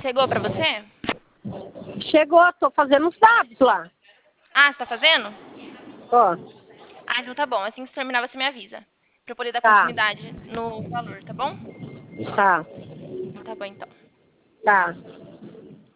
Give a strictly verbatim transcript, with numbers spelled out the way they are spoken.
chegou pra você? Chegou, tô fazendo os dados lá. Ah, você tá fazendo? Ó, Ah, então tá bom. Assim que você terminar, você me avisa. Pra eu poder dar tá, continuidade no valor, tá bom? tá, Então tá bom, então. tá.